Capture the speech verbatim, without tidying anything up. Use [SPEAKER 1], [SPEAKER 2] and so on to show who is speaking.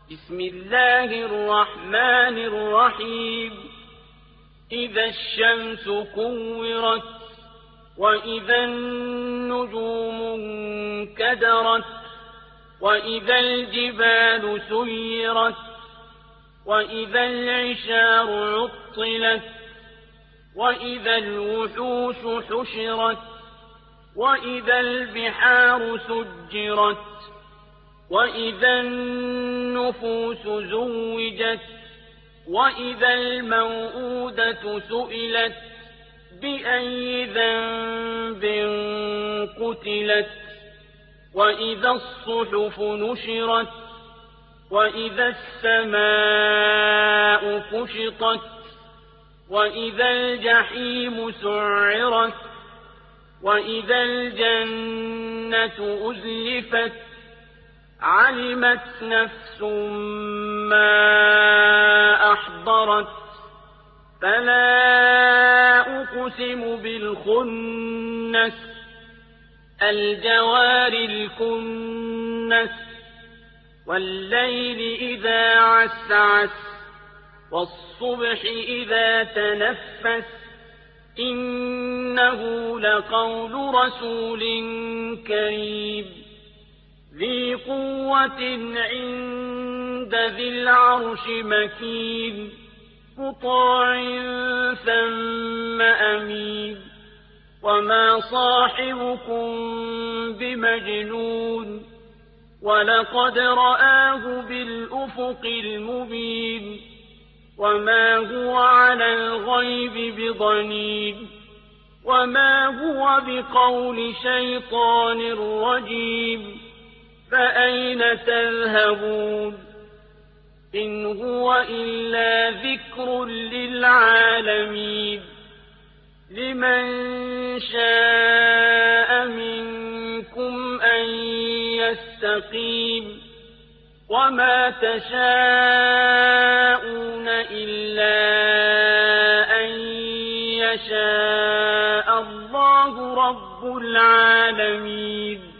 [SPEAKER 1] بسم الله الرحمن الرحيم إذا الشمس كورت وإذا النجوم انكدرت وإذا الجبال سيرت وإذا العشار عطلت وإذا الوحوش حشرت وإذا البحار سجرت وإذا النفوس زوجت وإذا الموءودة سئلت بأي ذنب قتلت وإذا الصحف نشرت وإذا السماء كشطت وإذا الجحيم سعرت وإذا الجنة أزلفت علمت نفس ما أحضرت فلا أقسم بالخنس الجوار الكنس والليل إذا عسعس والصبح إذا تنفس إنه لقول رسول كريم ذي قوة عند ذي العرش مكين مطاع ثم أمين وما صاحبكم بمجنون ولقد رآه بالأفق المبين وما هو على الغيب بضنين وما هو بقول شيطان رجيم فأين تذهبون إن هو إلا ذكر للعالمين لمن شاء منكم أن يستقيم وما تشاءون إلا أن يشاء الله رب العالمين.